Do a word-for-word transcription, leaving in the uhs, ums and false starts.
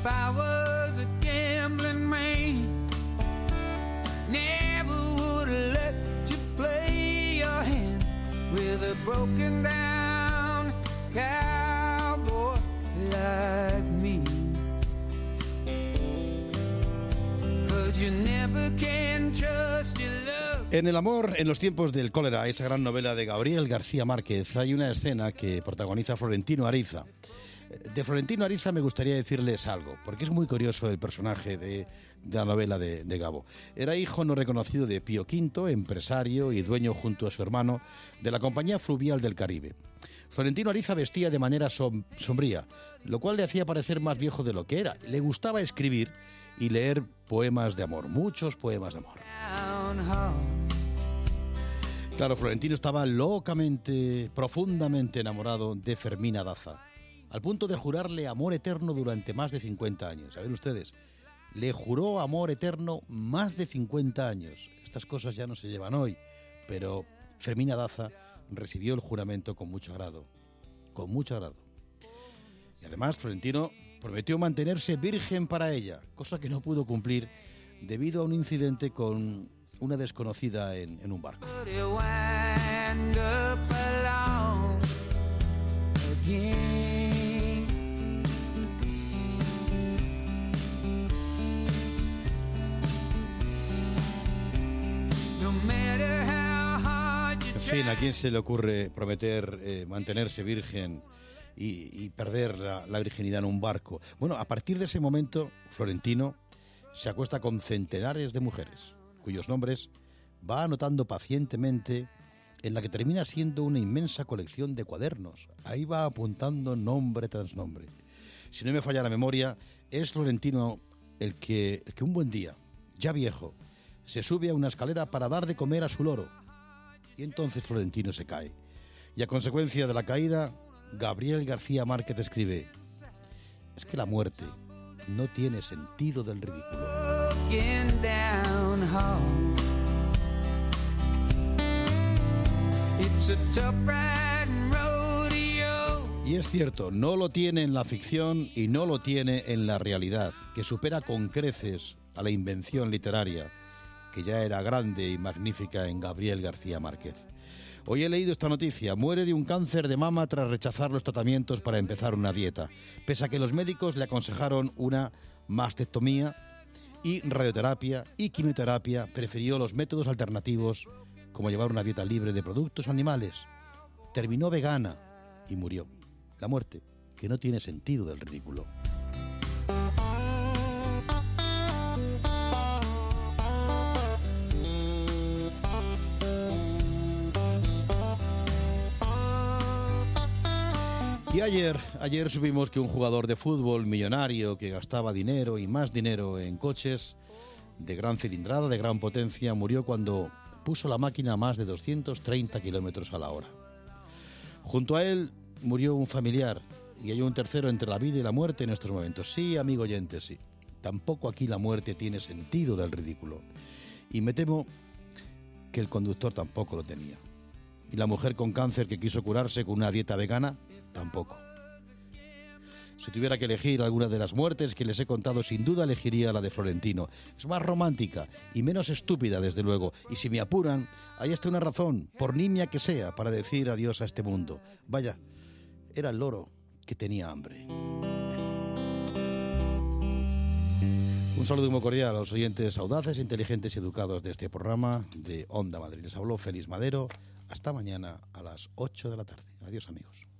If I was a gambling man, never would have let you play your hand with a broken down cowboy like me. 'Cause you never can trust your love. En El amor en los tiempos del cólera, esa gran novela de Gabriel García Márquez, hay una escena que protagoniza Florentino Ariza. De Florentino Ariza me gustaría decirles algo, porque es muy curioso el personaje de, de la novela de, de Gabo. Era hijo no reconocido de Pío Quinto, empresario y dueño junto a su hermano de la Compañía Fluvial del Caribe. Florentino Ariza vestía de manera som- sombría, lo cual le hacía parecer más viejo de lo que era. Le gustaba escribir y leer poemas de amor, muchos poemas de amor. Claro, Florentino estaba locamente, profundamente enamorado de Fermina Daza, al punto de jurarle amor eterno durante más de cincuenta años. A ver ustedes, le juró amor eterno más de cincuenta años. Estas cosas ya no se llevan hoy, pero Fermina Daza recibió el juramento con mucho agrado, con mucho agrado. Y además Florentino prometió mantenerse virgen para ella, cosa que no pudo cumplir debido a un incidente con una desconocida en, en un barco. En fin, ¿a quién se le ocurre prometer eh, mantenerse virgen y, y perder la, la virginidad en un barco? Bueno, a partir de ese momento, Florentino se acuesta con centenares de mujeres, cuyos nombres va anotando pacientemente en la que termina siendo una inmensa colección de cuadernos. Ahí va apuntando nombre tras nombre. Si no me falla la memoria, es Florentino el que, el que un buen día, ya viejo, se sube a una escalera para dar de comer a su loro. Y entonces Florentino se cae. Y a consecuencia de la caída, Gabriel García Márquez escribe: es que la muerte no tiene sentido del ridículo. Y es cierto, no lo tiene en la ficción y no lo tiene en la realidad, que supera con creces a la invención literaria, que ya era grande y magnífica en Gabriel García Márquez. Hoy he leído esta noticia: muere de un cáncer de mama tras rechazar los tratamientos para empezar una dieta. Pese a que los médicos le aconsejaron una mastectomía y radioterapia y quimioterapia, prefirió los métodos alternativos como llevar una dieta libre de productos animales. Terminó vegana y murió. La muerte, que no tiene sentido del ridículo. Y ayer, ayer supimos que un jugador de fútbol millonario que gastaba dinero y más dinero en coches de gran cilindrada, de gran potencia, murió cuando puso la máquina a más de doscientos treinta kilómetros a la hora. Junto a él murió un familiar y hay un tercero entre la vida y la muerte en estos momentos. Sí, amigo oyente, sí. Tampoco aquí la muerte tiene sentido del ridículo. Y me temo que el conductor tampoco lo tenía. Y la mujer con cáncer que quiso curarse con una dieta vegana, tampoco. Si tuviera que elegir alguna de las muertes que les he contado, sin duda elegiría la de Florentino. Es más romántica y menos estúpida, desde luego. Y si me apuran, hay hasta una razón, por nimia que sea, para decir adiós a este mundo. Vaya, era el loro que tenía hambre. Un saludo muy cordial a los oyentes audaces, inteligentes y educados de este programa de Onda Madrid. Les habló Félix Madero. Hasta mañana a las ocho de la tarde. Adiós, amigos.